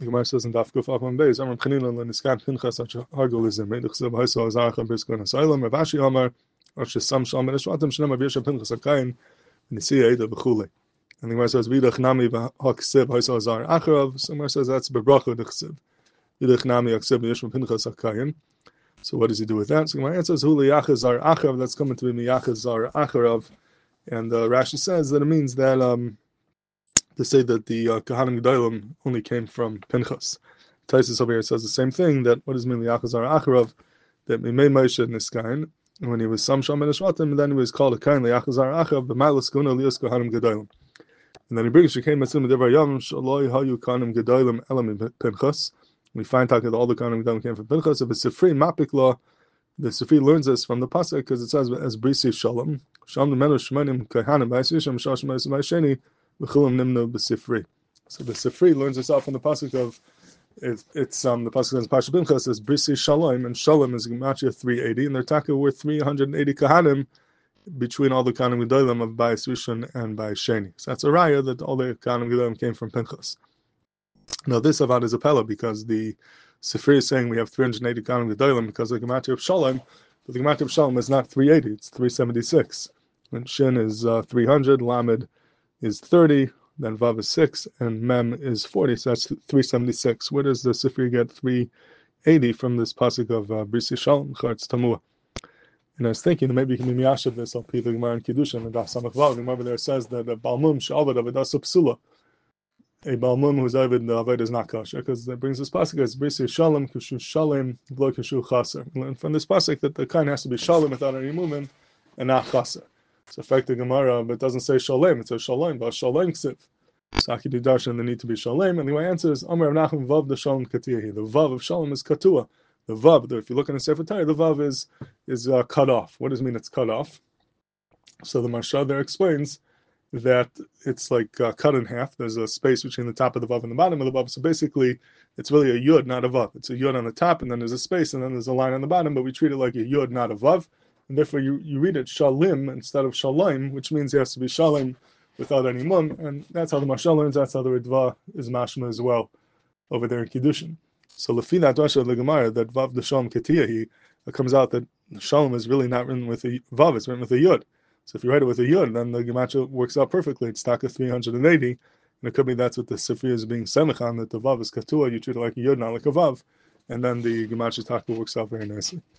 The Gemara says in Daf Kuf Afam Beis, Amar Chanina leniskan Pinchas hargol izim. Meidichsev ha'isa azarcha b'riskon ha'saylam. Rav Ashi Amar, Rosh Sam Shalom ben Eshvatim Shnei Maviyasha Pinchas HaKayin Nisiya Eida B'chulei. And the Gemara says Vidach Nami v'Haksiv ha'isa azar acharav. So the Gemara says that's B'bracha D'chsiv. Vidach Nami Haksiv v'Yishma Pinchas HaKayin. So what does he do with that? So the Gemara answers Huli Yachaz Zar Acharav. That's coming to be Miyachaz Zar Acharav. And Rashi says that it means that to say that the Kahanim Gedolim only came from Pinchas. Taisus over here says the same thing, that what does mean Liachaz Zar Acharav, that Mimei Moshe Niskain, when he was Samsham ben Eshvatim, and then he was called a Kain Liachaz Zar Acharav, B'Mailas Kuna Lias Kahanim Gedolim. And then he brings Shekem Metzim Devar Yam Shaloi Hayu Kahanim Gedolim Elam Pinchas. We find out that all the Kahanim Gedolim came from Pinchas. If it's Sifri Mapik Law, the Sifri learns this from the pasuk because it says as Brisi Shalom Sham the Menu Shemanim Kahanim Ba'Yisisham Shash Ma'Yis Ma'Yisheni. So the Sifri learns this out from the pasuk of it's the pasuk in Pasha Pinchas says Brisi Shalom, and Shalom is Gematria 380, and their taka were 380 kahanim between all the kahanim gedolim of Bayis Rishon and Bayis Sheni. So that's a raya that all the kahanim gedolim came from Pinchas. Now this avad is a pella because the Sifri is saying we have 380 kahanim gedolim because the Gematria of Shalom, but the Gematria of Shalom is not 380; it's 376. And Shin is 300, Lamed is 30, then Vav is 6, and Mem is 40, so that's 376. Where does the Sifri get 380 from this pasuk of Brisi Shalom, Charetz Tamua? And I was thinking that maybe you can be miyashav this al pi the Gemara in Kiddushin, and Daf Samach Vav. Remember there says that a Balmum she'avad avedasa psula, a Balmum who's avid the aved is not kosher, because it brings this pasuk as Brisi Shalom Kishu Shalem V'lo Kishu Chaser. And from this pasuk that the kind has to be Shalom without any movement and not Chaser. It's affecting Gemara, but it doesn't say Shalem, it says Shalom, but Shalom Ksiv. Saki do darshan, they need to be Shalem, and the way answer is Amar Rav Nachman Vav the Shalom Katiyahi. The Vav of Shalom is Katua. The Vav, if you look in the Sefer Torah, the Vav is cut off. What does it mean it's cut off? So the Marsha there explains that it's like cut in half. There's a space between the top of the Vav and the bottom of the Vav. So basically, it's really a Yud, not a Vav. It's a Yud on the top, and then there's a space, and then there's a line on the bottom, but we treat it like a Yud, not a Vav. And therefore you read it Shalim instead of Shalom, which means it has to be Shalom without any mum, and that's how the Mashal learns, that's how the Ritva is mashma as well over there in Kiddushin. So Lefi that Rasha of the Gemara, that Vav the Shalom Ketiyahi, it comes out that Shalom is really not written with a Vav, it's written with a Yud. So if you write it with a Yud, then the Gematria works out perfectly. It's taka 380, and it could be that's what the Sifri is being semich on, that the Vav is Katua, you treat it like a Yud, not like a Vav, and then the Gematria taka works out very nicely.